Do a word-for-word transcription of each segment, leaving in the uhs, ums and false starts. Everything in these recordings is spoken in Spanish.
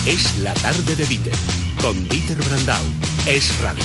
Es la tarde de Dieter, con Dieter Brandau. Es radio.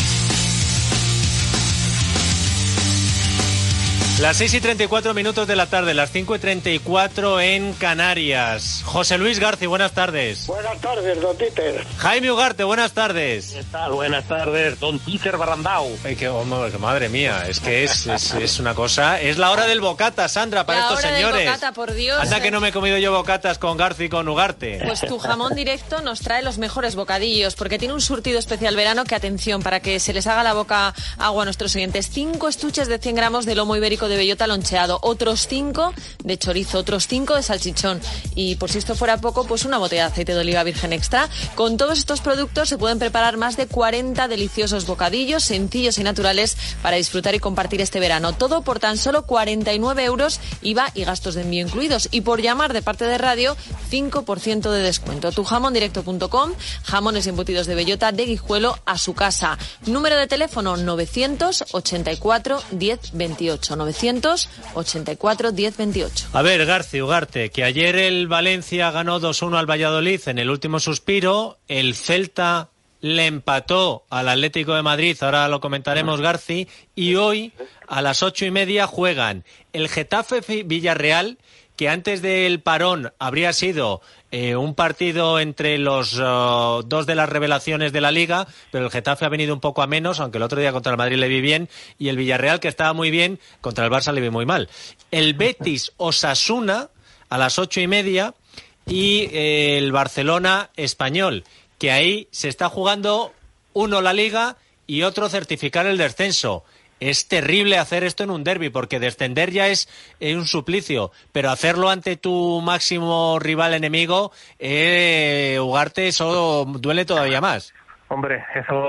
Las seis y treinta y cuatro minutos de la tarde, las cinco y treinta y cuatro en Canarias. José Luis García, buenas tardes. Buenas tardes, don Dieter. Jaime Ugarte, buenas tardes. ¿Qué tal? Buenas tardes, don Dieter Brandau. Ay, qué, oh, madre mía, es que es, es, es una cosa... Es la hora del bocata, Sandra, para la estos hora señores. Del bocata, por Dios. Anda que no me he comido yo bocatas con García y con Ugarte. Pues tu jamón directo nos trae los mejores bocadillos, porque tiene un surtido especial verano que, atención, para que se les haga la boca agua a nuestros oyentes. Cinco estuches de cien gramos de lomo ibérico de bellota loncheado, otros cinco de chorizo, otros cinco de salchichón y, por si esto fuera poco, pues una botella de aceite de oliva virgen extra. Con todos estos productos se pueden preparar más de cuarenta deliciosos bocadillos sencillos y naturales para disfrutar y compartir este verano. Todo por tan solo cuarenta y nueve euros, I V A y gastos de envío incluidos. Y por llamar de parte de radio, cinco por ciento de descuento. tu jamón directo punto com, jamones y embutidos de bellota de Guijuelo a su casa. Número de teléfono novecientos ochenta y cuatro diez veintiocho. novecientos ochenta y cuatro diez veintiocho. A ver, García Ugarte, que ayer el Valencia ganó dos uno al Valladolid en el último suspiro, el Celta le empató al Atlético de Madrid, ahora lo comentaremos, García, y hoy a las ocho y media juegan el Getafe Villarreal, que antes del parón habría sido eh, un partido entre los uh, dos de las revelaciones de la Liga, pero el Getafe ha venido un poco a menos, aunque el otro día contra el Madrid le vi bien, y el Villarreal, que estaba muy bien, contra el Barça le vi muy mal. El Betis Osasuna a las ocho y media y eh, el Barcelona Español, que ahí se está jugando uno la Liga y otro certificar el descenso. Es terrible hacer esto en un derbi, porque descender ya es eh, un suplicio, pero hacerlo ante tu máximo rival enemigo, eh, Ugarte, eso duele todavía más. Hombre,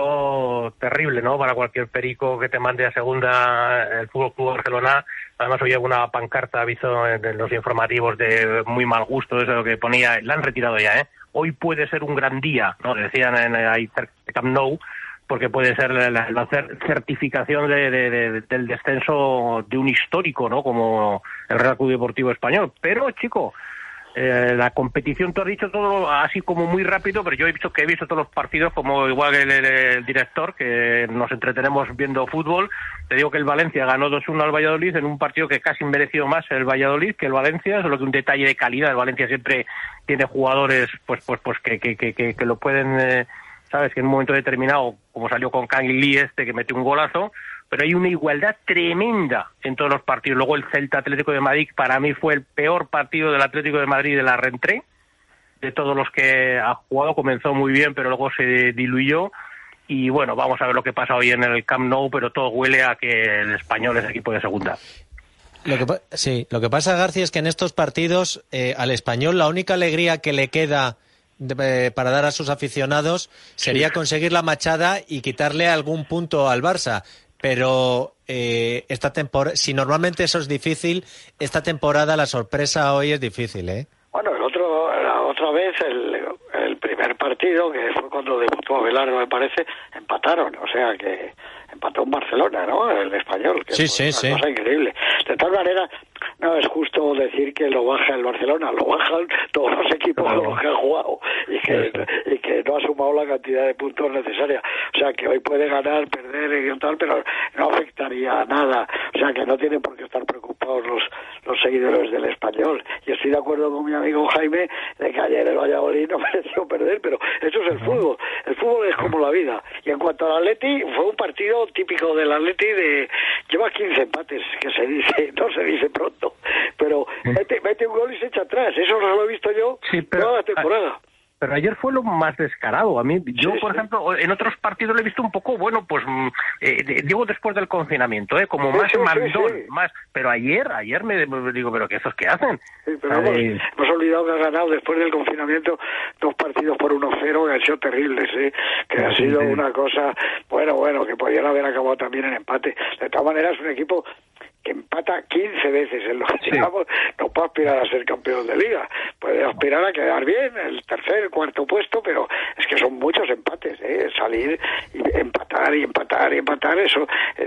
eso terrible, ¿no? Para cualquier perico que te mande a segunda el Fútbol Club Barcelona. Además, hoy una pancarta, aviso en los informativos de muy mal gusto, eso que ponía, la han retirado ya, ¿eh? Hoy puede ser un gran día, ¿no? Decían en, ahí cerca de Camp Nou, porque puede ser la, la certificación de, de, de, del descenso de un histórico, ¿no? Como el Real Club Deportivo Español. Pero, chico, eh, la competición, tú has dicho todo así como muy rápido, pero yo he visto que he visto todos los partidos, como igual el, el, el director, que nos entretenemos viendo fútbol. Te digo que el Valencia ganó dos uno al Valladolid en un partido que casi mereció más el Valladolid que el Valencia, solo que un detalle de calidad. El Valencia siempre tiene jugadores pues pues pues que que que, que, que lo pueden... Eh, sabes que en un momento determinado, como salió con Kang Lee este, que metió un golazo, pero hay una igualdad tremenda en todos los partidos. Luego el Celta Atlético de Madrid, para mí fue el peor partido del Atlético de Madrid de la reentrée, de todos los que ha jugado. Comenzó muy bien, pero luego se diluyó, y bueno, vamos a ver lo que pasa hoy en el Camp Nou, pero todo huele a que el Español es equipo de segunda. Lo que, sí, lo que pasa, García, es que en estos partidos eh, al Español la única alegría que le queda De, para dar a sus aficionados sería sí. conseguir la machada y quitarle algún punto al Barça, pero eh, esta temporada, si normalmente eso es difícil, esta temporada la sorpresa hoy es difícil, ¿eh? Bueno, el otro, la otra vez el, el primer partido, que fue cuando debutó Abelardo, me parece, empataron, o sea que empató en Barcelona, ¿no? El Español, que sí, fue sí, una sí. cosa increíble. De todas maneras, no es justo decir que lo baja el Barcelona, lo bajan todos los equipos con los que han jugado y que, y que no ha sumado la cantidad de puntos necesaria. O sea, que hoy puede ganar, perder y tal, pero no afectaría a nada. O sea, que no tienen por qué estar preocupados los, los seguidores del Español. Y estoy de acuerdo con mi amigo Jaime de que ayer el Valladolid no mereció perder, pero eso es el fútbol. El fútbol es como la vida. Y en cuanto al Atleti, fue un partido típico del Atleti de... Lleva quince empates, que se dice, no se dice pronto, pero mete, mete un gol y se echa atrás. Eso no lo he visto yo sí, pero, toda la temporada. Pero ayer fue lo más descarado. A mí, yo, sí, por sí. ejemplo, en otros partidos lo he visto un poco, bueno, pues, eh, digo después del confinamiento, ¿eh? Como sí, más sí, mandón, sí, sí. más. Pero ayer, ayer me, me digo, ¿pero qué esos qué hacen? Sí, pero hemos, eh... hemos olvidado que ha ganado después del confinamiento dos partidos por uno cero, que han sido terribles, ¿eh? Que sí, ha sido sí. una cosa, bueno, bueno, que podían haber acabado también en empate. De todas maneras, un equipo que empata quince veces en lo que sí. digamos, no puede aspirar a ser campeón de liga, puede aspirar a quedar bien, el tercer, el cuarto puesto, pero es que son muchos empates, ¿eh? Salir y empatar y empatar y empatar, eso, eh,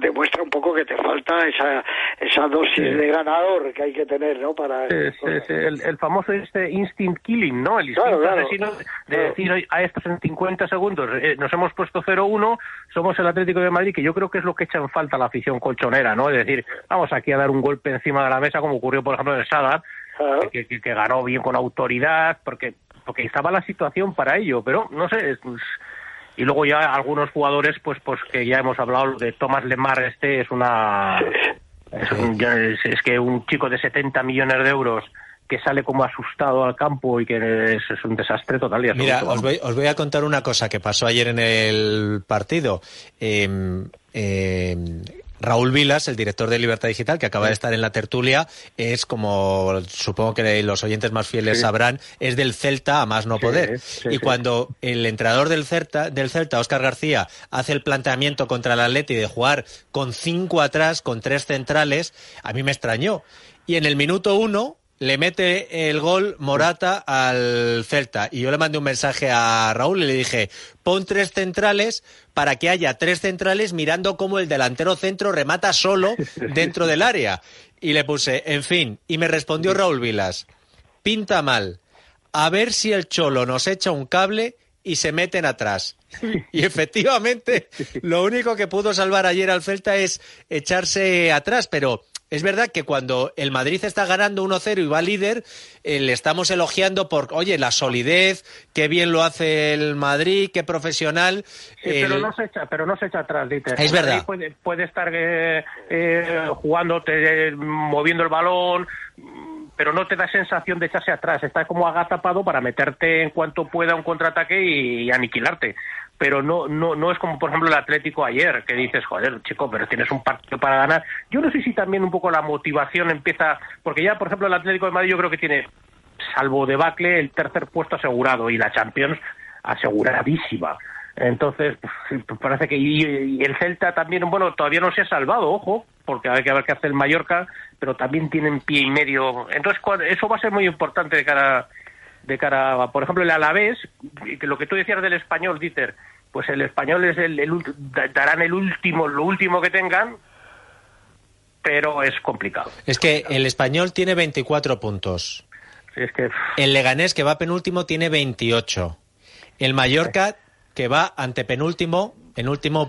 demuestra un poco que te falta esa esa dosis sí. de ganador que hay que tener, ¿no? Para sí, sí, sí. El, el famoso este instinct killing, ¿no? El instinto claro, claro. asesino de claro. decir, oye, a estos en cincuenta segundos eh, nos hemos puesto cero uno, somos el Atlético de Madrid, que yo creo que es lo que echa en falta la afición colchonera, ¿no? Es decir, vamos aquí a dar un golpe encima de la mesa, como ocurrió, por ejemplo, en el Sadar, claro. que, que, que ganó bien con autoridad, porque porque estaba la situación para ello, pero no sé, pues, y luego ya algunos jugadores, pues pues que ya hemos hablado de Thomas Lemar, este es una es, un, es, es que un chico de setenta millones de euros que sale como asustado al campo y que es, es un desastre total y absoluto. Mira, os voy, os voy a contar una cosa que pasó ayer en el partido. Eh, eh, Raúl Vilas, el director de Libertad Digital, que acaba de estar en la tertulia, es, como supongo que los oyentes más fieles sí. sabrán, es del Celta a más no poder. Sí, sí, y sí. cuando el entrenador del Celta, del Celta, Óscar García, hace el planteamiento contra el Atleti de jugar con cinco atrás, con tres centrales, a mí me extrañó. Y en el minuto uno le mete el gol Morata al Celta. Y yo le mandé un mensaje a Raúl y le dije, pon tres centrales para que haya tres centrales mirando cómo el delantero centro remata solo dentro del área. Y le puse, en fin, y me respondió Raúl Vilas, pinta mal, a ver si el Cholo nos echa un cable y se meten atrás. Y efectivamente, lo único que pudo salvar ayer al Celta es echarse atrás, pero es verdad que cuando el Madrid está ganando uno cero y va líder, eh, le estamos elogiando por, oye, la solidez, qué bien lo hace el Madrid, qué profesional. Sí, el... pero no se echa, pero no se echa atrás, Dieter. Es verdad. Puede, puede estar eh, eh, jugándote, eh, moviendo el balón, pero no te da sensación de echarse atrás. Está como agazapado para meterte en cuanto pueda un contraataque y, y aniquilarte. Pero no no no es como, por ejemplo, el Atlético ayer, que dices, joder, chico, pero tienes un partido para ganar. Yo no sé si también un poco la motivación empieza, porque ya, por ejemplo, el Atlético de Madrid yo creo que tiene, salvo debacle, el tercer puesto asegurado y la Champions aseguradísima. Entonces, pues, parece que y, y el Celta también, bueno, todavía no se ha salvado, ojo, porque hay que ver qué hace el Mallorca, pero también tienen pie y medio. Entonces, eso va a ser muy importante de cara de cara a, por ejemplo, el Alavés, que lo que tú decías del Español, Dieter, pues el Español es el, el darán el último, lo último que tengan, pero es complicado. Es que el Español tiene veinticuatro puntos. Sí, es que... El Leganés, que va penúltimo, tiene veintiocho. El Mallorca, sí. que va antepenúltimo, en último,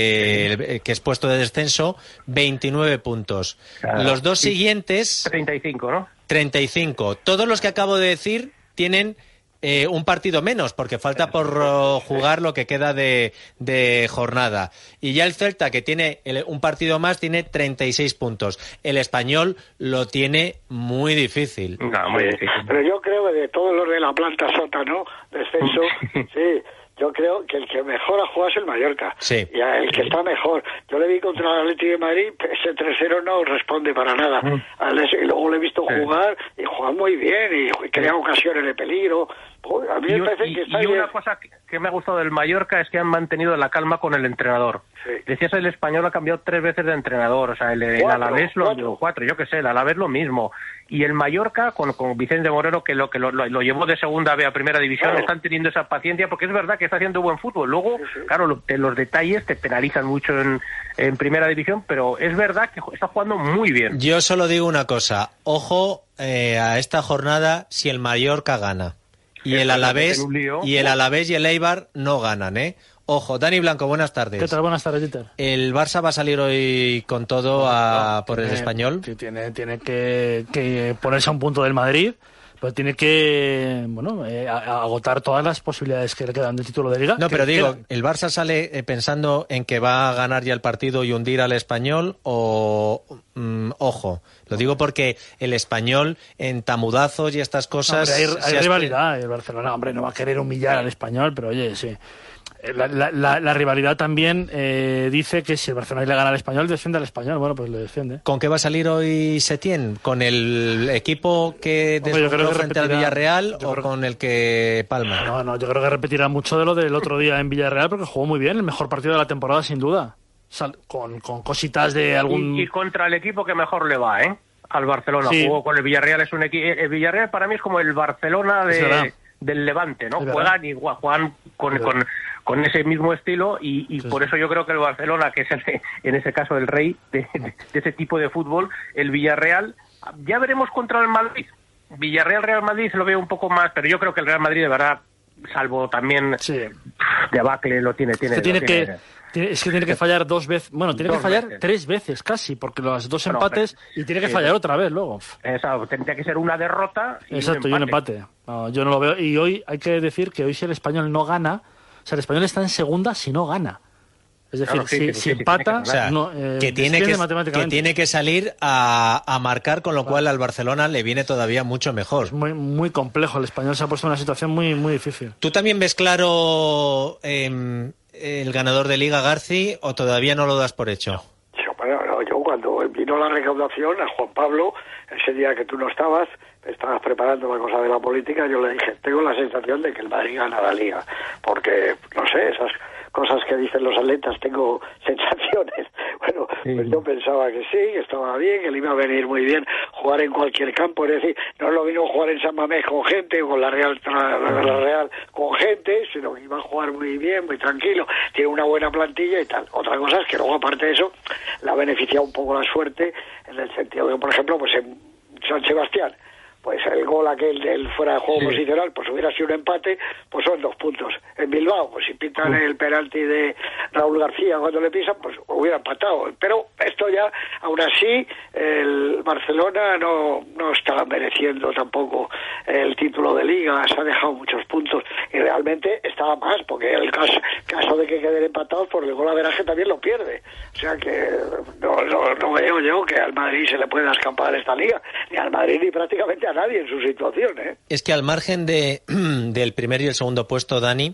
eh, que es puesto de descenso, veintinueve puntos. Claro. Los dos siguientes... treinta y cinco, ¿no? treinta y cinco. Todos los que acabo de decir tienen eh, un partido menos, porque falta por uh, jugar lo que queda de, de jornada. Y ya el Celta, que tiene el, un partido más, tiene treinta y seis puntos. El Español lo tiene muy difícil. No, muy difícil. Pero yo creo que de todos los de la planta sótano, descenso, sí... Yo creo que el que mejor ha jugado es el Mallorca. Sí. Y el que está mejor. Yo le vi contra el Atlético de Madrid, ese tres cero no responde para nada. Mm. Y luego le he visto jugar y juega muy bien y crea ocasiones de peligro. A mí me parece y, que está y bien. Una cosa que me ha gustado del Mallorca es que han mantenido la calma con el entrenador. Sí. Decías, el Español ha cambiado tres veces de entrenador. O sea, el, el cuatro, Alavés lo cuatro. cuatro, yo qué sé, el Alavés lo mismo. Y el Mallorca, con, con Vicente Moreno, que lo que lo, lo, lo llevó de segunda B a primera división, claro. están teniendo esa paciencia, porque es verdad que está haciendo buen fútbol. Luego, sí, sí. claro, lo, los detalles te penalizan mucho en, en primera división, pero es verdad que está jugando muy bien. Yo solo digo una cosa, ojo eh, a esta jornada si el Mallorca gana. Y el Alavés y el Alavés y el Eibar no ganan, ¿eh? Ojo, Dani Blanco, buenas tardes. ¿Qué tal? Buenas tardes, Dieter. ¿El Barça va a salir hoy con todo a, por tiene, el Español? Tiene, tiene que, que ponerse a un punto del Madrid, pero tiene que bueno eh, agotar todas las posibilidades que le quedan del título de Liga. No, pero digo, queda. ¿el Barça sale eh, pensando en que va a ganar ya el partido y hundir al Español o, mm, ojo, lo digo porque el Español en tamudazos y estas cosas... Hombre, hay, hay rivalidad, el Barcelona, hombre, no va a querer humillar al Español, pero oye, sí... La, la, la, la rivalidad también eh, dice que si el Barcelona le gana al Español, defiende al Español. Bueno, pues le defiende. ¿Con qué va a salir hoy Setién? ¿Con el equipo que desmontó frente al Villarreal o creo... con el que palma? No, no, yo creo que repetirá mucho de lo del otro día en Villarreal, porque jugó muy bien, el mejor partido de la temporada sin duda. Sal, con, con cositas de algún... Y, y contra el equipo que mejor le va, ¿eh? Al Barcelona. Sí. Jugó con el Villarreal, es un equipo... El Villarreal para mí es como el Barcelona de... del Levante, ¿no? Juegan y juegan con, con, con ese mismo estilo y, y sí, por sí. eso yo creo que el Barcelona, que es el, en ese caso el rey de, de, de ese tipo de fútbol, el Villarreal, ya veremos contra el Madrid. Villarreal-Real Madrid lo veo un poco más, pero yo creo que el Real Madrid de verdad, salvo también Sí. debacle, lo tiene, tiene, Es que tiene lo tiene. que, tiene- es que tiene que fallar dos veces, bueno, tiene Dos que fallar veces. tres veces casi, porque los dos Bueno, empates pero- y tiene que sí, fallar sí. otra vez luego. Esa, tendría que ser una derrota y Exacto, un y un empate. empate. No, yo no lo veo. Y hoy hay que decir que hoy si el Español no gana, o sea, el Español está en segunda si no gana. Es decir, Claro, sí, si, sí, si sí, sí, empata, tiene O sea, no, eh, que, tiene desciende que, que matemáticamente. tiene que salir a, a marcar, con lo cual al Barcelona le viene todavía mucho mejor. Es muy, muy complejo. El Español se ha puesto en una situación muy, muy difícil. ¿Tú también ves claro eh, el ganador de Liga, Garci, o todavía no lo das por hecho? Yo, bueno, no, yo cuando vino la recaudación a Juan Pablo, ese día que tú no estabas, estabas preparando la cosa de la política, yo le dije, tengo la sensación de que el Madrid gana la Liga, porque, no sé, esas cosas que dicen los atletas, tengo sensaciones. Bueno, Sí. pues yo pensaba que sí, que estaba bien, que le iba a venir muy bien jugar en cualquier campo, es decir, no lo vino a jugar en San Mamés con gente, o con la Real, la, la Real con gente, sino que iba a jugar muy bien, muy tranquilo, tiene una buena plantilla y tal. Otra cosa es que luego, aparte de eso, la ha beneficiado un poco la suerte, en el sentido de que, por ejemplo, pues en San Sebastián, pues el gol aquel del fuera de juego Sí. posicional, pues hubiera sido un empate, pues son dos puntos. En Bilbao, pues si pitan el penalti de Raúl García cuando le pisan, pues hubiera empatado. Pero esto ya, aún así, el Barcelona no, no está mereciendo tampoco el título de Liga, se ha dejado muchos puntos y realmente estaba más, porque el caso, caso de que queden empatados, por el gol averaje también lo pierde. O sea que no, no, no veo yo que al Madrid se le pueda escapar esta Liga, ni al Madrid ni prácticamente a nadie en su situación, ¿eh? Es que al margen de, del primer y el segundo puesto, Dani,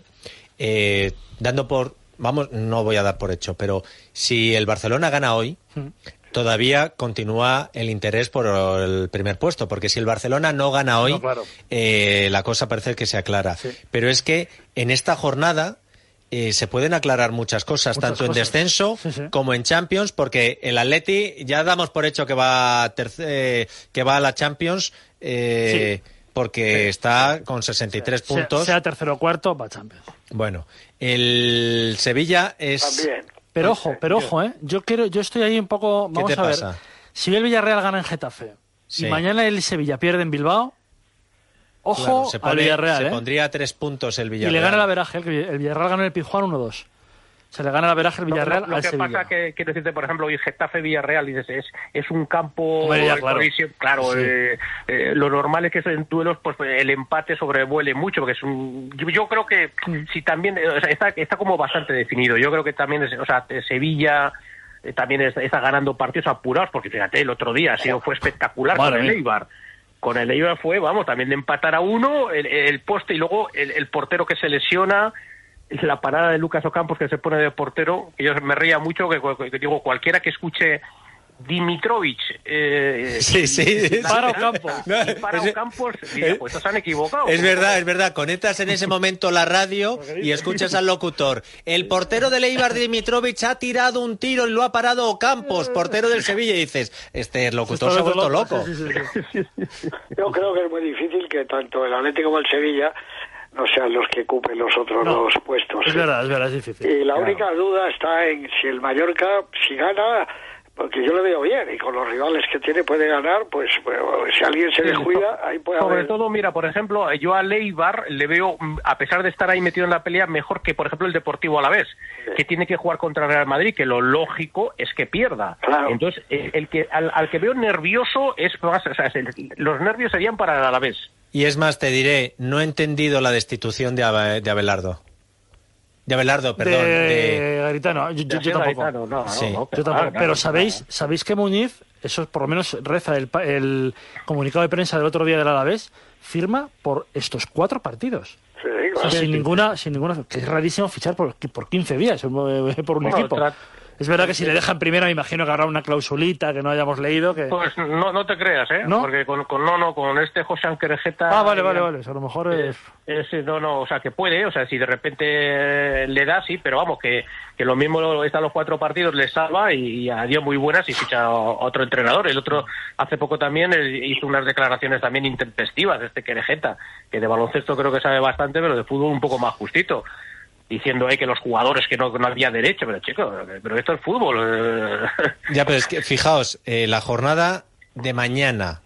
eh, dando por, vamos, no voy a dar por hecho, pero si el Barcelona gana hoy, todavía continúa el interés por el primer puesto, porque si el Barcelona no gana hoy, No, claro. eh, la cosa parece que se aclara. Sí. Pero es que en esta jornada eh, se pueden aclarar muchas cosas, Muchas tanto cosas. en descenso Sí, sí. como en Champions, porque el Atleti ya damos por hecho que va a, terce- que va a la Champions, eh, porque está con sesenta y tres Sea- puntos. Sea, tercero o cuarto, va a Champions. Bueno, el Sevilla es... También. Pero ojo, pero ojo, ¿eh? Yo quiero, yo estoy ahí un poco. Vamos te a ver. pasa? Si el Villarreal gana en Getafe Sí. y mañana el Sevilla pierde en Bilbao, ojo Claro, se al pone- Villarreal, se ¿eh? pondría a tres puntos el Y Villarreal. le gana el averaje. El, el Villarreal ganó en el Pizjuán uno dos. Se le gana el averaje el Villarreal lo, lo al que Sevilla. pasa que quiero decirte, por ejemplo, hoy Getafe Villarreal, dices, es, es un campo Hombre, ya, de claro. colisión. Claro, Sí. eh, eh, lo normal es que en duelos pues el empate sobrevuele mucho, porque es un yo, yo creo que Mm. si también eh, o sea, está está como bastante definido. Yo creo que también es, o sea, Sevilla eh, también está, está ganando partidos apurados, porque fíjate, el otro día ha sido fue espectacular Madre con el mía. Eibar. Con el Eibar fue, vamos, también de empatar a uno, el, el poste y luego el, el portero que se lesiona, la parada de Lucas Ocampos que se pone de portero, que yo me reía mucho, que, que digo, cualquiera que escuche Dimitrovic eh, Sí, sí. Para sí. Ocampos. No, y para es- Ocampos, diga, pues se han equivocado. Es verdad, es verdad. Conectas en ese momento la radio y escuchas al locutor. El portero del Eibar, Dimitrovic, ha tirado un tiro y lo ha parado Ocampos, portero del Sevilla. Y dices, este locutor se ha vuelto loco. Sí, sí, sí, sí. Yo creo que es muy difícil que tanto el Atlético como el Sevilla no sean los que ocupen los otros No, dos puestos. Es verdad, es verdad, es difícil. Y la Claro. única duda está en si el Mallorca, si gana, porque yo le veo bien, y con los rivales que tiene puede ganar, pues bueno, si alguien se Sí, descuida, ahí puede Sobre haber... todo, mira, por ejemplo, yo a Eibar le veo, mm, a pesar de estar ahí metido en la pelea, mejor que, por ejemplo, el Deportivo Alavés, que tiene que jugar contra el Real Madrid, que lo lógico es que pierda. Claro. Entonces, el, el que al, al que veo nervioso es más, o sea, es el- los nervios serían para el Alavés. Y es más, te diré, no he entendido la destitución de, Abe- de Abelardo. De Abelardo, perdón. de de- Garitano, yo, yo- yo Sí, tampoco. Garitano, no, no, Sí. no, Yo tampoco. claro, Pero claro, sabéis, claro. sabéis que Muñiz, eso por lo menos reza el, pa- el comunicado de prensa del otro día del Alavés, firma por estos cuatro partidos. Sí, O sea, claro. sin ninguna, sin ninguna, que es rarísimo fichar por, por quince días eh, por un Bueno, equipo. tra- Es verdad que si le dejan primero, me imagino que habrá una clausulita que no hayamos leído. Que... Pues no, no te creas, ¿eh? ¿No? Porque con, con no, no, con este José Anquerejeta... Ah, vale, vale, vale. O sea, a lo mejor es... Ese no, no, o sea, que puede, o sea, si de repente le da, sí, pero vamos, que, que lo mismo están los cuatro partidos, le salva y, y adiós muy buenas y ficha a otro entrenador. El otro hace poco también eh, hizo unas declaraciones también intempestivas, este Querejeta, que de baloncesto creo que sabe bastante, pero de fútbol un poco más justito. diciendo eh, que los jugadores que no, no había derecho, pero chicos, pero esto es fútbol. Eh. Ya, pero es que fijaos, eh, la jornada de mañana,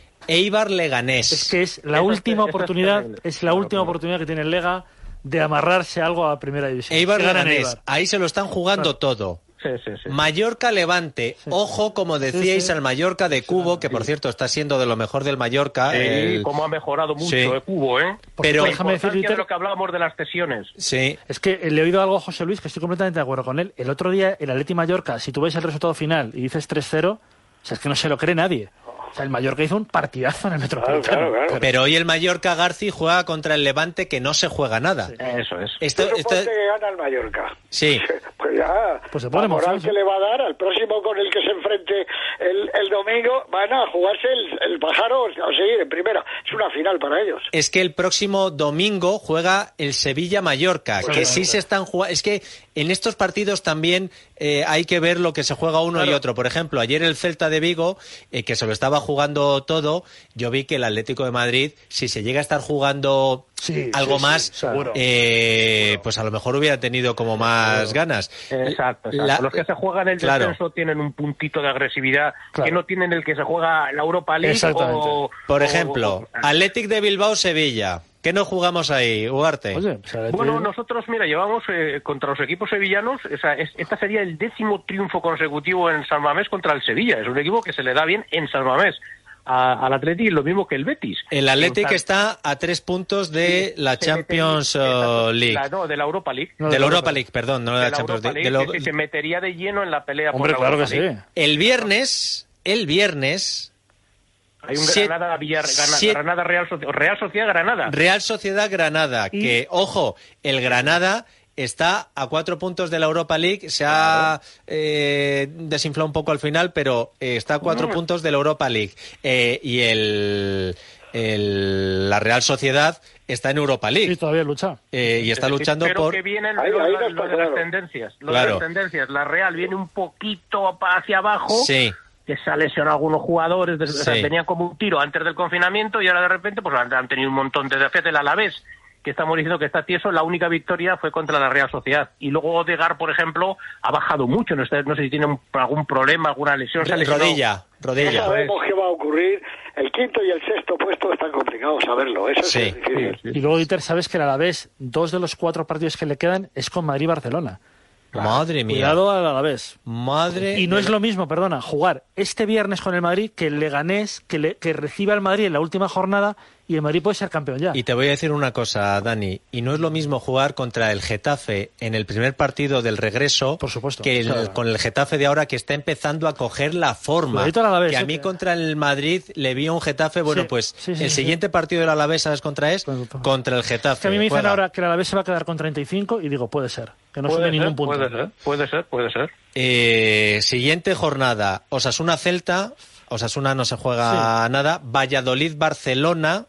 Eibar Leganés. Es que es la Eso última es- eso oportunidad, es es la última oportunidad que tiene el Lega de amarrarse algo a primera división. Eibar Que ganen Leganés, Eibar. ahí se lo están jugando todo. Sí, sí, sí. Mallorca Levante, ojo como decíais Sí, sí. al Mallorca de Cubo, que por cierto está siendo de lo mejor del Mallorca. Sí, el- cómo ha mejorado mucho Sí. el Cubo, ¿eh? Por Pero- cierto, La déjame decir, importancia de Dieter, lo que hablábamos de las cesiones. Sí, es que le he oído algo a José Luis, que estoy completamente de acuerdo con él. El otro día, el Atleti Mallorca, si tú ves el resultado final y dices tres cero, o sea, es que no se lo cree nadie. O sea, el Mallorca hizo un partidazo en el Claro, Metropolitano. claro, claro. pero hoy el Mallorca Garci juega contra el Levante, que no se juega nada. Eso es. Esto, Tú esto- suponte que gana el Mallorca. sí, Pues ya, Pues se pone la moral emoción, sí. que le va a dar al próximo con el que se enfrente el, el domingo, van a jugarse el, el pájaro a seguir en primera. Es una final para ellos. es que el próximo domingo juega el Sevilla-Mallorca, que sí se están jugando. Es que en estos partidos también eh, hay que ver lo que se juega uno y otro. Por ejemplo, ayer el Celta de Vigo, eh, que se lo estaba jugando todo, yo vi que el Atlético de Madrid, si se llega a estar jugando Sí, algo sí, más, sí, seguro. eh, pues a lo mejor hubiera tenido como más ganas. Exacto, exacto. La- Los que se juegan el claro. descenso tienen un puntito de agresividad Claro. que no tienen el que se juega la Europa League. Exactamente. O, Por o- ejemplo, o- Athletic de Bilbao-Sevilla. ¿Qué nos jugamos ahí, Ugarte? Oye, pues el Atleti- Bueno, nosotros, mira, llevamos eh, contra los equipos sevillanos, o sea, es- esta sería el décimo triunfo consecutivo en San Mamés contra el Sevilla. Es un equipo que se le da bien en San Mamés a- al Atleti, lo mismo que el Betis. El Athletic En San- está a tres puntos de la se Champions metería- exacto, eh, League. la- no, de la Europa League. No, de de la la Europa Europa League, perdón, no de de la la Champions Europa League. League, de lo- que se metería de lleno en la pelea Hombre, por la claro que Europa sí. League. El viernes, el viernes, Hay un Siete- Granada, Villar, Granada, siete- Granada Real, Soci- Real Sociedad Granada. Real Sociedad Granada, Y- que, ojo, el Granada está a cuatro puntos de la Europa League, se ha eh, desinflado un poco al final, pero eh, está a cuatro Mm. puntos de la Europa League. Eh, y el, el- la Real Sociedad está en Europa League. Sí, todavía lucha. eh, y está luchando Pero por... que vienen Ahí- lo, ahí lo- no lo está de las claro. tendencias. Lo Claro. de las tendencias. La Real viene un poquito pa- hacia abajo. Sí. Que se ha lesionado algunos jugadores, de- o sea, Sí. tenían como un tiro antes del confinamiento y ahora de repente pues han, han tenido un montón de defensas. El Alavés, que estamos diciendo que está tieso, la única victoria fue contra la Real Sociedad. Y luego Odegaard, por ejemplo, ha bajado mucho. No sé, no sé si tiene un- algún problema, alguna lesión. se ha lesionado. Rodilla, No rodilla. sabemos qué va a ocurrir. El quinto y el sexto puesto están complicados saberlo. Eso Sí. es difícil. Sí, sí. Y luego, Dieter, sabes que el Alavés, dos de los cuatro partidos que le quedan es con Madrid y Barcelona. Madre mía. Cuidado al Alavés. Madre Y no de es la- lo mismo, perdona, jugar este viernes con el Madrid que el Leganés, que, le, que reciba al Madrid en la última jornada y el Madrid puede ser campeón ya. Y te voy a decir una cosa, Dani, y no es lo mismo jugar contra el Getafe en el primer partido del regreso Por supuesto. que el- Claro. con el Getafe de ahora que está empezando a coger la forma. Cuidadito al Alavés, que a eh, mí que- contra el Madrid le vi a un Getafe, bueno, Sí, pues sí, sí, el sí, siguiente partido del Alavés, ¿sabes contra es? Contra- Contra el Getafe. Es que a mí me dicen Juega. ahora que el Alavés se va a quedar con treinta y cinco y digo, puede ser, que no Puede sube ser, ningún punto. Puede ser, puede ser, puede ser. Eh, siguiente jornada, Osasuna-Celta, Osasuna no se juega nada, Valladolid-Barcelona,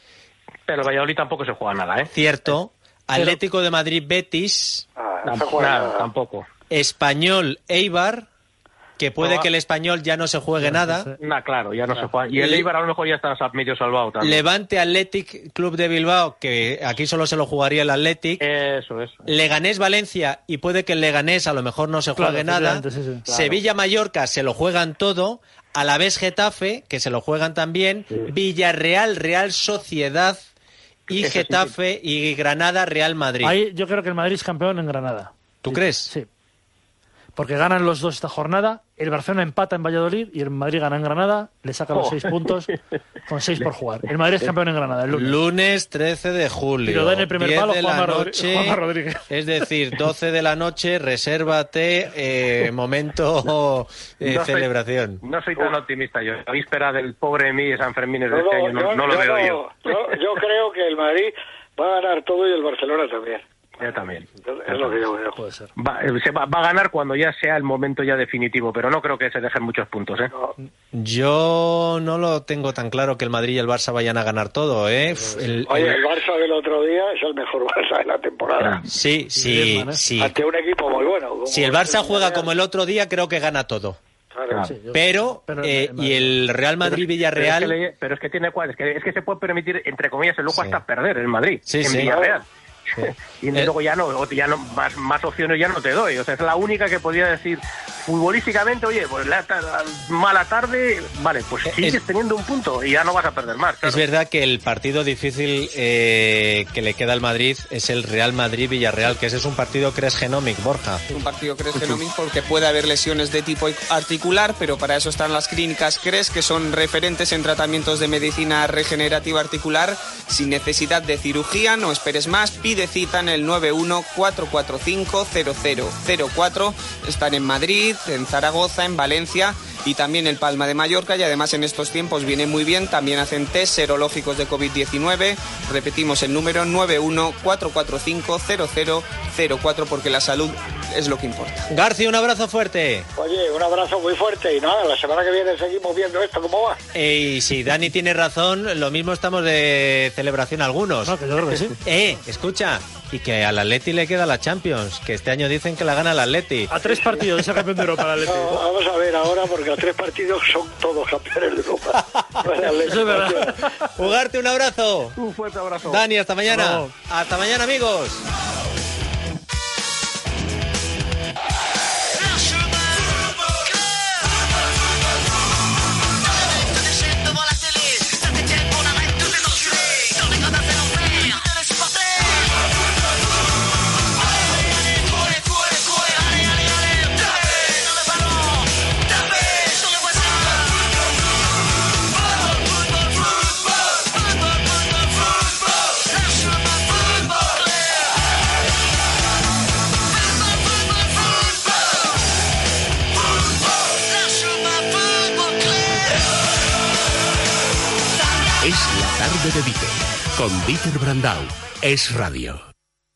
Pero Valladolid tampoco se juega nada, ¿eh? cierto, Atlético de Madrid-Betis, Ah, no se Tamp- juega nada, nada. tampoco. Español-Eibar, que puede No. que el Español ya no se juegue nada, sí. Nah, claro, ya no se juega. Y el Le- Eibar a lo mejor ya está medio salvado también. Levante Athletic Club de Bilbao, que aquí solo se lo jugaría el Athletic, Eso, eso. Leganés Valencia, y puede que el Leganés a lo mejor no se Claro, juegue nada, efectivamente, sí, sí. Claro. Sevilla Mallorca se lo juegan todo, Alavés Getafe, que se lo juegan también, Villarreal Real Sociedad y Eso sí, Getafe y Granada Real Madrid. Ahí yo creo que el Madrid es campeón en Granada. ¿Tú crees? Sí. Porque ganan los dos esta jornada, el Barcelona empata en Valladolid y el Madrid gana en Granada, le saca los Oh. seis puntos con seis por jugar. El Madrid es campeón en Granada el lunes. Lunes trece de julio. Y lo da en el primer diez palo de Juanma la Rodri- noche, Juanma Rodríguez. Es decir, doce de la noche, resérvate, eh, momento eh, No soy- celebración. No soy tan optimista yo. La víspera del pobre de mí de San Fermín de No, este no, año no, yo, no lo yo veo no- yo. yo- yo creo que el Madrid va a ganar todo y el Barcelona también. Yo también. Es lo que yo veo. Puede ser. Va, eh, se va, va a ganar cuando ya sea el momento ya definitivo, pero no creo que se dejen muchos puntos, ¿eh? No, Yo no lo tengo tan claro que el Madrid y el Barça vayan a ganar todo, ¿eh? El- Oye, el- el Barça del otro día es el mejor Barça de la temporada. sí, sí, Griezmann, ¿eh? sí. Ante un equipo muy bueno. como Si el Barça el juega Villarreal. como el otro día, creo que gana todo. Claro. Sí, yo- Pero, pero eh, el Madrid- y el Real Pero es- Madrid-Villarreal... Pero es, que le- pero es que tiene cuál, es que, es que se puede permitir, entre comillas, el lujo Sí. hasta perder el Madrid Sí, en sí. Villarreal. Sí. Y eh. luego ya no, ya no más, más opciones ya no te doy. O sea, es la única que podía decir futbolísticamente, oye, pues la, la mala tarde, vale, pues sigues es, teniendo un punto y ya no vas a perder más. Claro. Es verdad que el partido difícil eh, que le queda al Madrid es el Real Madrid-Villarreal, que ese es un partido Cres Genomic, Borja. Un partido Cres Genomic porque puede haber lesiones de tipo articular, pero para eso están las clínicas Cres, que son referentes en tratamientos de medicina regenerativa articular sin necesidad de cirugía. No esperes más, pide cita en el nueve uno cuatro cuatro cinco cero cero cero cuatro. Están en Madrid, en Zaragoza, en Valencia y también en Palma de Mallorca, y además en estos tiempos viene muy bien, también hacen test serológicos de covid diecinueve. Repetimos el número nueve uno cuatro cuatro cinco cero cero cero cuatro, porque la salud es lo que importa. García, un abrazo fuerte. Oye, un abrazo muy fuerte y nada, la semana que viene seguimos viendo esto, ¿cómo va? Y si Dani tiene razón, lo mismo estamos de celebración algunos. No, que yo creo que sí. Eh, escucha, y que al Atleti le queda la Champions, que este año dicen que la gana el Atleti. A tres partidos de ese campeón de Europa el Atleti. No, vamos a ver ahora, porque a tres partidos son todos campeones de Europa. No es Atleti, eso es verdad. Ugarte, un abrazo. Un fuerte abrazo. Dani, hasta mañana. No. Hasta mañana, amigos. Es la tarde de Dieter, con Dieter Brandau. Es radio.